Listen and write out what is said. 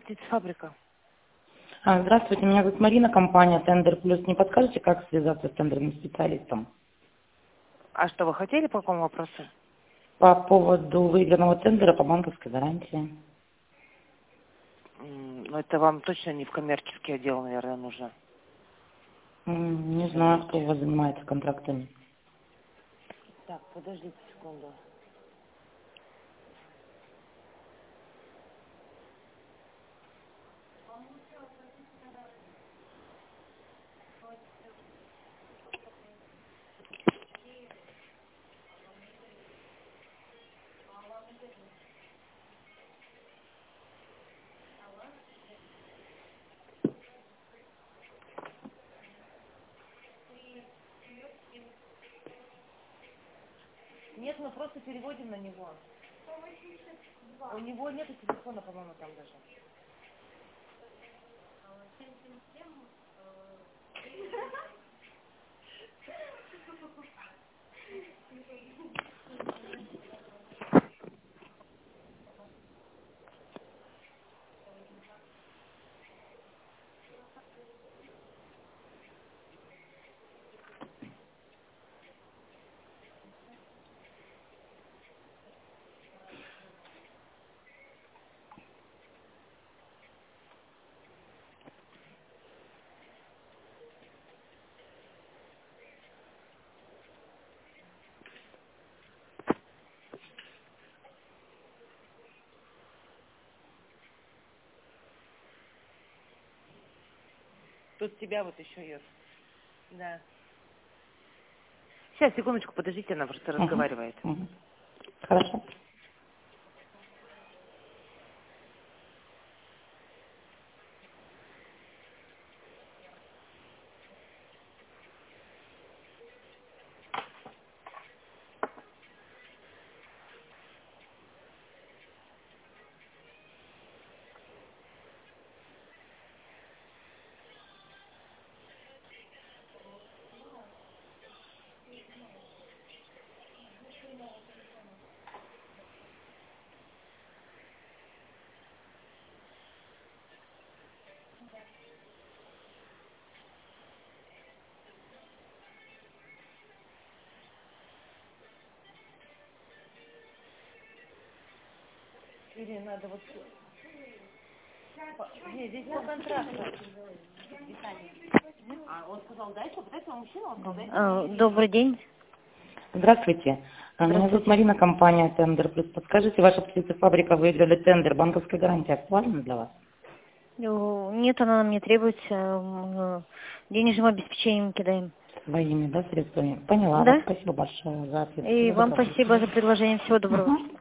Птицефабрика. Здравствуйте, меня зовут Марина, компания Тендер Плюс. Не подскажете, как связаться с тендерным специалистом? А что, вы хотели по какому вопросу? По поводу выигранного тендера по банковской гарантии. Ну, это вам точно не в коммерческий отдел, наверное, нужно. Не знаю, кто у вас занимается контрактами. Так, подождите секунду. Нет, мы просто переводим на него. У него нет телефона, по-моему, там даже. Тут тебя вот еще есть. Да. Сейчас, секундочку, подождите, она просто разговаривает. Хорошо. Или надо вот... Нет, здесь по контракту. А он сказал, дайте, пытается мужчина, он сказал, дайте. Добрый день. Здравствуйте. Меня зовут Марина, компания Тендер Плюс. Подскажите, ваша птицефабрика выиграли тендер. Банковская гарантия актуальна для вас? Нет, она нам не требуется. Денежным обеспечением кидаем. Своими, да, средствами? Поняла Да. вас. Спасибо большое за ответ. И Всего вам доброго. спасибо за предложение. Всего доброго.